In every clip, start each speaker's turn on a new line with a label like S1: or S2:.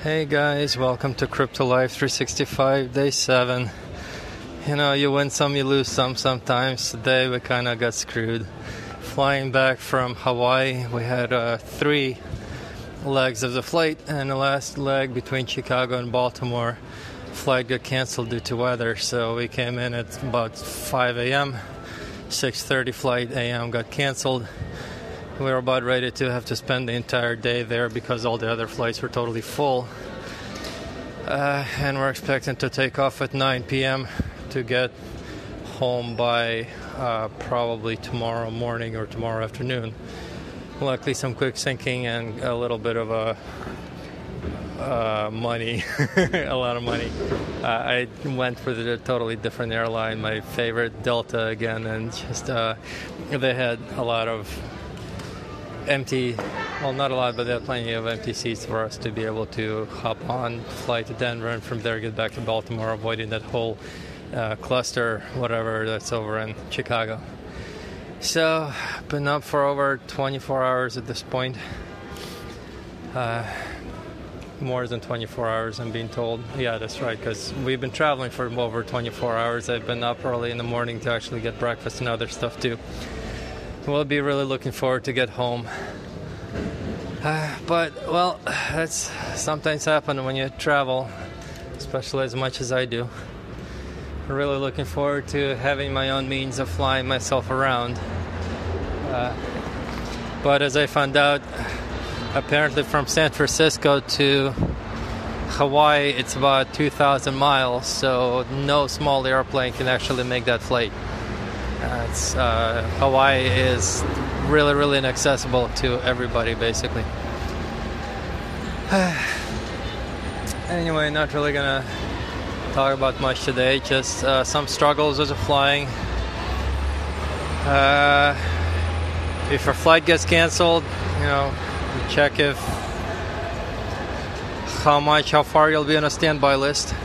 S1: Hey guys, welcome to Crypto Life 365 Day 7. You know, you win some, you lose some sometimes. Today we kind of got screwed. Flying back from Hawaii, we had 3 legs of the flight, and the last leg between Chicago and Baltimore, flight got canceled due to weather. So we came in at about 5 a.m. 6:30 flight a.m. got canceled. We were about ready to have to spend the entire day there because all the other flights were totally full. And we're expecting to take off at 9 p.m. to get home by probably tomorrow morning or tomorrow afternoon. Luckily, some quick sinking and a little bit of money, a lot of money. I went for the totally different airline, my favorite, Delta again, and just they had a lot of empty, well, not a lot, but they had plenty of empty seats for us to be able to hop on, fly to Denver, and from there get back to Baltimore, avoiding that whole cluster, whatever, that's over in Chicago. So, been up for over 24 hours at this point. More than 24 hours, I'm being told. Yeah, that's right, because we've been traveling for over 24 hours. I've been up early in the morning to actually get breakfast and other stuff too. We'll be really looking forward to get home. But, well, that's sometimes happen when you travel, especially as much as I do. I'm really looking forward to having my own means of flying myself around. But as I found out, apparently from San Francisco to Hawaii, it's about 2,000 miles, so no small airplane can actually make that flight. Hawaii is really, really inaccessible to everybody, basically. Anyway, not really gonna talk about much today. Just some struggles with the flying. If your flight gets canceled, you know, check how far you'll be on a standby list,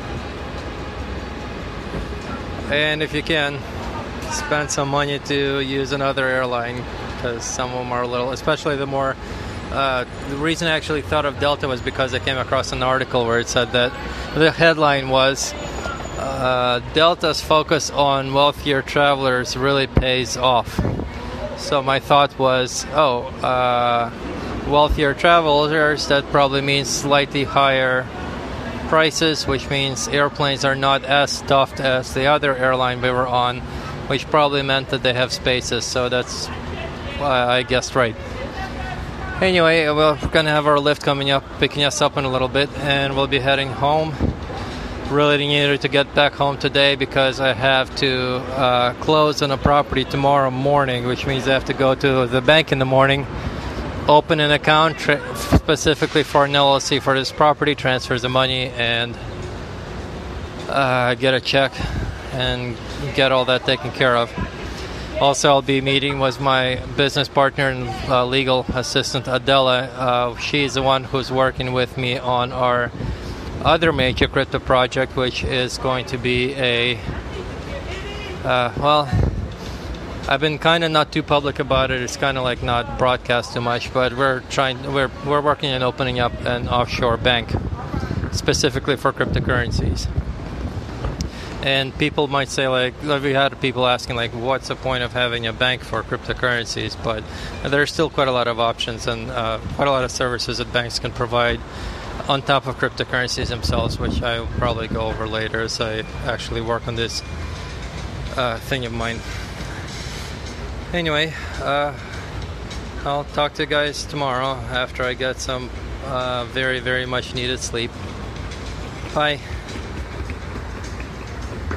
S1: and if you can, spend some money to use another airline, because some of them are a little, especially the more the reason I actually thought of Delta was because I came across an article where it said that the headline was Delta's focus on wealthier travelers really pays off. So my thought was, wealthier travelers, that probably means slightly higher prices, which means airplanes are not as stuffed as the other airline we were on, which probably meant that they have spaces. So that's I guessed right. Anyway, we're going to have our lift coming up, picking us up in a little bit, and we'll be heading home. Really needed to get back home today because I have to close on a property tomorrow morning, which means I have to go to the bank in the morning, open an account specifically for an LLC for this property, transfer the money, and get a check and get all that taken care of. Also, I'll be meeting with my business partner and legal assistant, Adela. She's the one who's working with me on our other major crypto project, which is going to be I've been kind of not too public about it. It's kind of like not broadcast too much, but we're working on opening up an offshore bank specifically for cryptocurrencies. And people might say, like, we had people asking, like, what's the point of having a bank for cryptocurrencies? But there's still quite a lot of options and quite a lot of services that banks can provide on top of cryptocurrencies themselves, which I will probably go over later as I actually work on this thing of mine. Anyway, I'll talk to you guys tomorrow after I get some very, very much needed sleep. Bye.